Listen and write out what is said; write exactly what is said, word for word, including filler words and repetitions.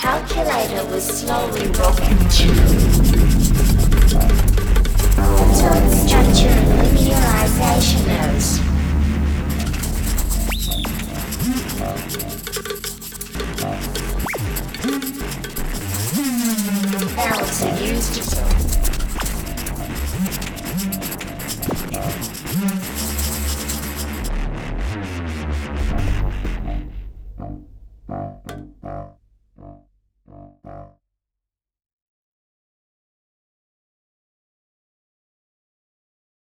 calculator was slowly broken until its structure and linearization knows. Valves are used to